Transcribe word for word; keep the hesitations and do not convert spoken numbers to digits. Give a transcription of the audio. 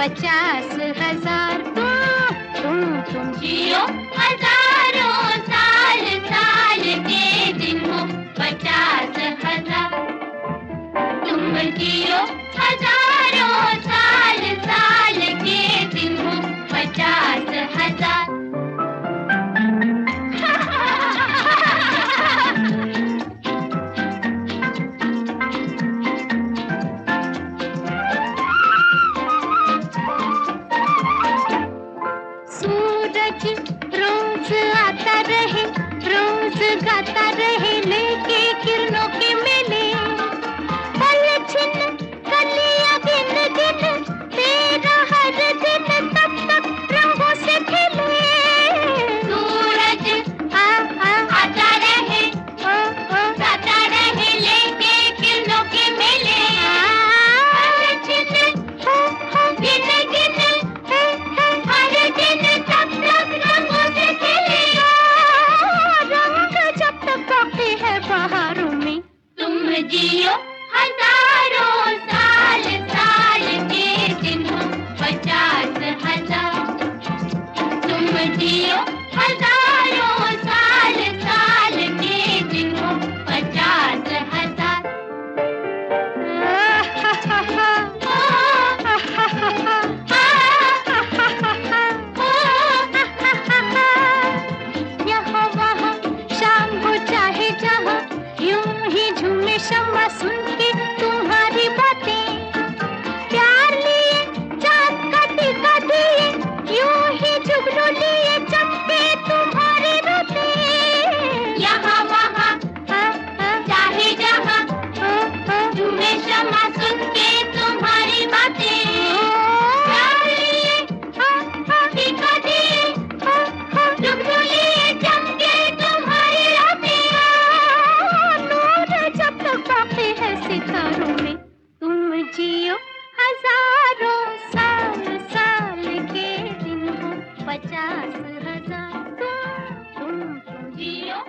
पचास हजार। तुम तुम तुम जियो हजारों साल, साल के दिन हो पचास हजार। तुम जियो हजारों साल, साल के दिन हो पचास हजार। सूरज रोज आता रहे, रोज गाता रहे, लेके किरणों के मेले। पल छिन कलियां गिन गिन, तेरा हर दिन तब तक रंगों से खेले। सूरज आ आ आता रहे, ओ ओ गाता रहे, लेके किरणों के मेले। पल छिन हो हो गिन गिन, हे हे हर दिन तब तक रंगों से खेले। रंग जब तक बाकी है बहारों में। तुम जियो हजारों साल, साल के दिन हो पचास हजार। तुम जियो हजारों साल, साल के दिन हो पचास हजार। यहाँ वहाँ शाम हो चाहे जहाँ, यूं ही झूमे शम्मा सुन के तुम्हारी बातें। प्यार लिए चाँद का टीका दिए, यूं ही जुगनू लिए चमके तुम्हारे रोते। यहाँ वहाँ हाँ, हाँ, चाहे जहाँ, हाँ, हाँ, तुम्हें क्षमा सुन के तुम्हारी बातें। प्यार लिए हाँ, हाँ, टीका दिए, हाँ, हाँ, जुगनू लिए चमके तुम्हारी रातें। नूर जब तक बाकी है सितारों में। तुम जियो हजारों साल, साल के दिन हो पचास हजार। तुम तुम तुम जियो